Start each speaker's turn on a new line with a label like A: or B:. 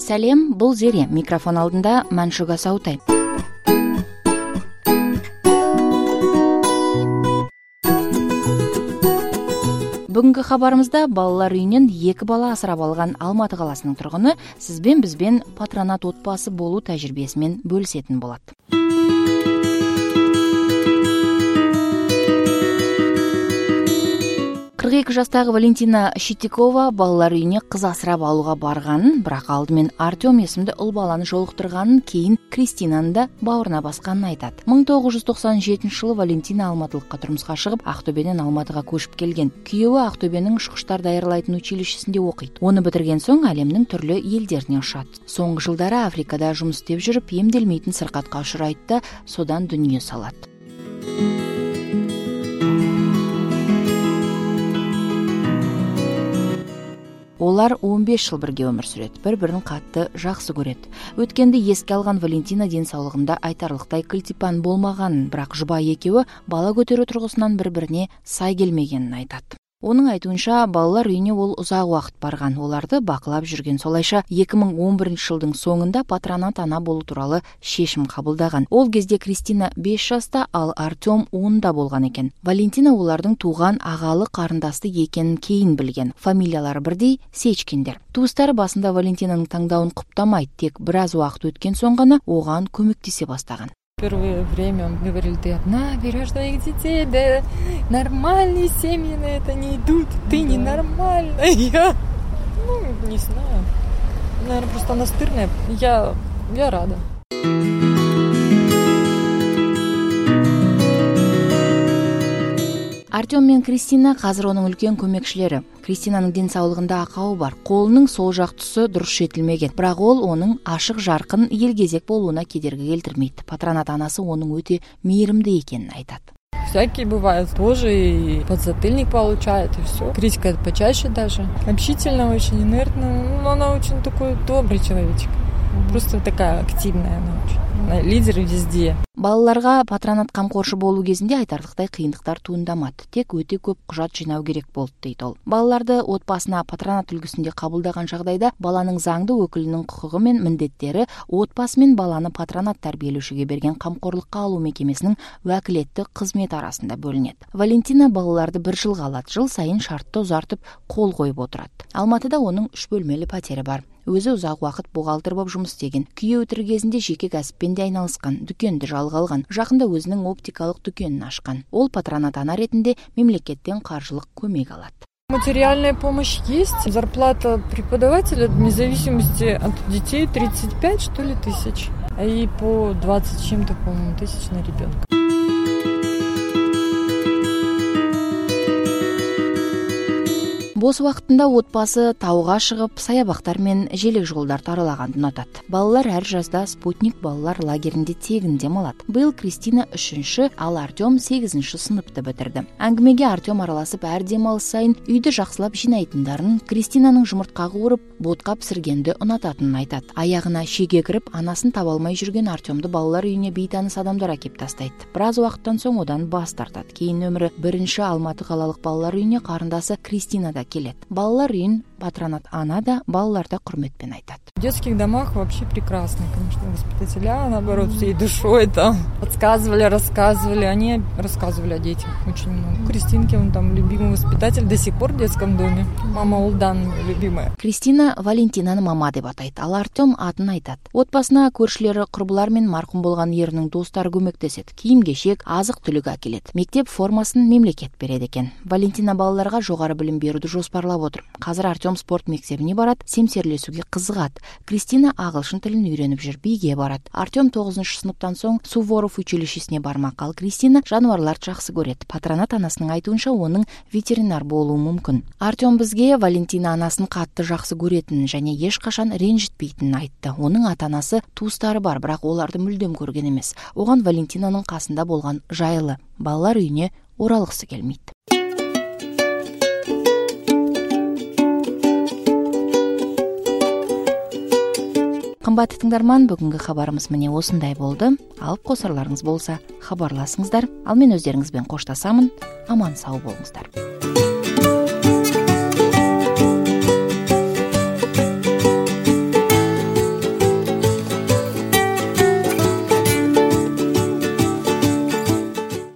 A: Сәлем, бұл Зере, микрофон алдында Маншуга Саутай. Бүгінгі хабарымызда балалар үйінен 2 бала асырап алған Алматы қаласының тұрғыны бізбен патронат отбасы болу тәжірибесімен бөлісетін болады. 42 жастағы Валентина Щитикова балалар үйіне қыз асырап алуға барғанын, бірақ алдымен Артем есімді ұл баланы жолықтырғанын, кейін Кристинаны да бауырына басқанын айтады. 1997 жылы Валентина алматылыққа тұрмысқа шығып, Ақтөбеден Алматыға көшіп келген. Күйеуі Ақтөбенің ұшқыштар даярлайтын училищесінде оқиды. Оны бітірген соң әлемнің түрлі елдеріне ұшады. Соңғы жылдары Африкада жұмыс істеп жүріп, емделмейтін сырқатқа ұшырайды да содан дүние салады. Олар 15 жыл бірге өмір сүреді, бір-бірін қатты жақсы көреді. Өткенді еске алған Валентина денсаулығында айтарлықтай кілтипан болмағанын, бірақ жұбайы екеуі бала көтеру тұрғысынан бір-біріне сай келмегенін айтады. Оның айтуынша, балалар үйіне ол ұзақ уақыт барған, оларды бақылап жүрген. Солайша 2011 жылдың соңында патронат ана болу туралы шешім қабылдаған. Ол кезде Кристина 5 жаста, ал Артем 10-да болған екен. Валентина олардың туған ағалы қарындасты екенін кейін білген. Фамилиялары бірдей, Сечкиндер. Туыстары басында Валентинаның таңдауын құптамайды, тек біраз уақыт өткен соң ғана оған көмектесе бастаған.
B: Первое время он говорил: ты одна берешь двоих детей, да нормальные семьи на это не идут, ты ненормальная. Я, не знаю, наверное, просто настырная. Я рада.
A: Артем мен Кристина қазір оның үлкен көмекшілері. Кристинаның денсаулығында ақауы бар. Қолының сол жақ тұсы дұрыс жетілмеген. Бірақ ол оның ашық жарқын елгезек болуына кедергі келтірмейді. Патронат анасы оның өте мейірімді екенін айтады.
B: Всякие бывают, тоже и подзатыльник получает, и все. Критика почаще даже. Общительная, очень инертная, но она очень такой добрый человечек. Просто такая активная она очень. Она лидер везде.
A: Балаларға патронат қамқоршы болу кезінде айтарлықтай қиындықтар туындамады. Тек өте көп құжат жинау керек болды, дейді ол. Балаларды отбасына патронат үлгісінде қабылдаған жағдайда баланың заңды өкілінің құқығы мен міндеттері отбасы мен баланы патронат тәрбиелеушіге берген қамқорлыққа алу мекемесінің уәкілетті қызмет арасында бөлінеді. Валентина балаларды 1 жылға алады. Жыл сайын шартты ұзартып қол қойып отырады. Алматыда оның 3 бөлмелі пәтері бар. Өзі ұзақ уақыт бухгалтер болып жұмыс істеген. Күйеуі тірі кезінде жеке кәсіппен де айналысқан, дүкенді жалға алған. Жақында өзінің оптикалық дүкенін ашқан. Ол патронат ана ретінде мемлекеттен қаржылық көмек алады.
B: Материальная помощь есть. Зарплата преподавателя вне зависимости от детей 35, что ли, тысяч. И по 20 чем-то, по-моему, тысяч на ребенка.
A: Бос уақытында отбасы тауға шығып, саябақтар мен желек жолдарды аралағанды ұнатады. Балалар әр жазда спутник балалар лагерінде тегін демалады. Биыл Кристина 3-ші, ал Артем 8-ші сыныпты бітірді. Әңгімеге Артем араласып, әр демалыс сайын үйді жақсылап жинайтындарын, Кристинаның жұмыртқа қуырып, ботқа пісіргенді ұнататынын айтады. Аяғына шеге кіріп, анасын таба алмай жүрген Артемді балалар үйіне бейтаныс адамдар әкеп тастайды. Біраз уақыттан соң одан бас тартады. Кейін нөмірі 1-ші Алматы қалалық балалар үйіне қарындасы Кристина да келеді. Балалар үйін патронат ана да балаларда құрметпен айтады.
B: В детских домах вообще прекрасные, конечно, воспитателя, наоборот, всей душой там подсказывали, рассказывали. Они рассказывали о детях очень много. Кристинке, он там любимый воспитатель до сих пор в детском доме. Мама Улдан любимая.
A: Кристина Валентинаны мама деп атайды, ал Артем атын айтады. Отбасына көршілері, құрбылар мен марқұм болған ерінің достары көмектеседі. Киім-кешек, азық-түлік әкеледі. Мектеп формасын мемлекет береді екен. Валентина балаларға жоғары білім беруді жоспарлап отыр. Қазір Артем спорт мектебіне барады, семсерлесуге қызығады. Кристина ағылшын тілін үйреніп жүр, биге барады. Артем 9-ші сыныптан соң Суворов училищесіне бармақ, ал Кристина жануарларды жақсы көреді. Патронат анасының айтуынша оның ветеринар болуы мүмкін. Артем бізге Валентина анасын қатты жақсы көретінін және ешқашан ренжітпейтінін айтты. Оның ата-анасы туыстары бар, бірақ оларды мүлдем көрген емес. Оған Валентинаның қасында болған жайлы. Балалар үйіне оралғысы келмейді. Қымбатты тыңдарман, бүгінгі хабарымыз міне осындай болды. Алып қосарларыңыз болса, хабарласыңыздар. Ал мен өздеріңізбен қоштасамын. Аман сау болыңыздар.